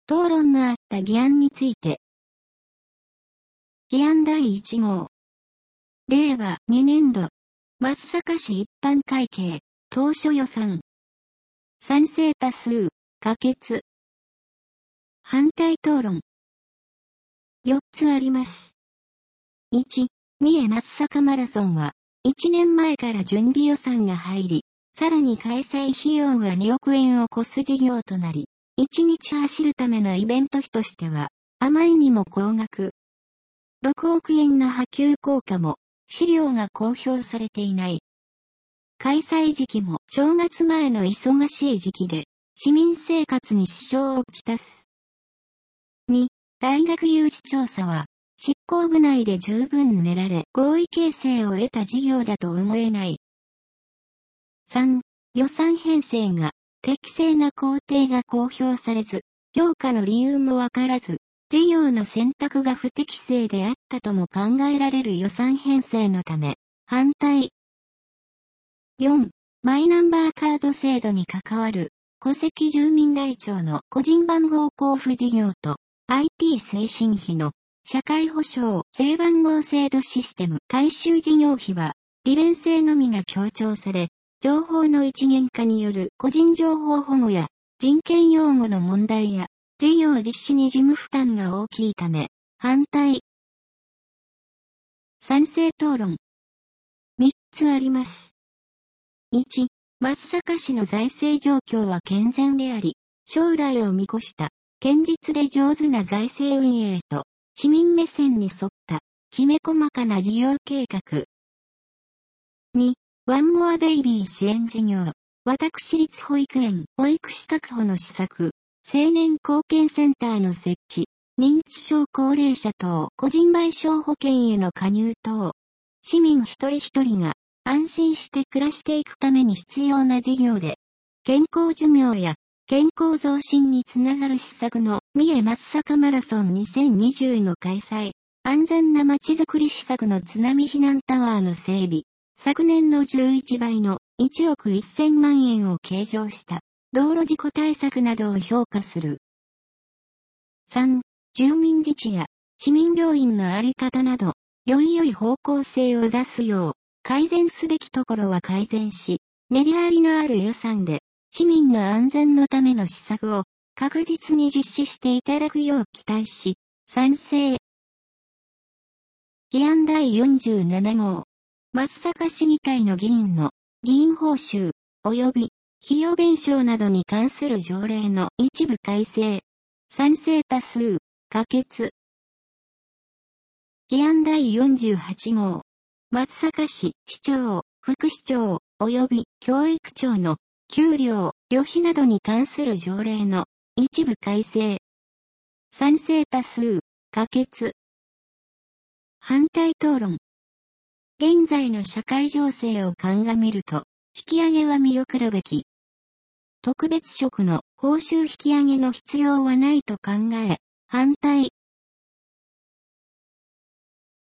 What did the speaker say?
討論のあった議案について。議案第1号。令和2年度、松阪市一般会計、当初予算。賛成多数、可決。反対討論。4つあります。1、三重松阪マラソンは、1年前から準備予算が入り、さらに開催費用が2億円を超す事業となり、1日走るためのイベント費としては、あまりにも高額。6億円の波及効果も、資料が公表されていない。開催時期も正月前の忙しい時期で、市民生活に支障をきたす。2、大学有志調査は、執行部内で十分練られ合意形成を得た事業だと思えない。3、予算編成が適正な工程が公表されず、評価の理由もわからず、事業の選択が不適正であったとも考えられる予算編成のため、反対。4、マイナンバーカード制度に関わる戸籍住民台帳の個人番号交付事業と IT 推進費の社会保障税番号制度システム改修事業費は利便性のみが強調され、情報の一元化による個人情報保護や人権擁護の問題や事業実施に事務負担が大きいため、反対。賛成討論。3つあります。1、松阪市の財政状況は健全であり、将来を見越した堅実で上手な財政運営と市民目線に沿ったきめ細かな事業計画。2、ワンモアベイビー支援事業、私立保育園、保育士確保の施策、青年貢献センターの設置、認知症高齢者等個人賠償保険への加入等、市民一人一人が安心して暮らしていくために必要な事業で、健康寿命や健康増進につながる施策の三重松阪マラソン2020の開催、安全な街づくり施策の津波避難タワーの整備、昨年の11倍の1億1000万円を計上した道路事故対策などを評価する。3、住民自治や市民病院のあり方など、より良い方向性を出すよう、改善すべきところは改善し、メリハリのある予算で、市民の安全のための施策を確実に実施していただくよう期待し、賛成。議案第47号。松阪市議会の議員の議員報酬及び費用弁償などに関する条例の一部改正。賛成多数、可決。議案第48号。松阪市市長、副市長及び教育長の給料、旅費などに関する条例の一部改正。賛成多数、可決。反対討論。現在の社会情勢を鑑みると、引き上げは見送るべき。特別職の報酬引き上げの必要はないと考え、反対。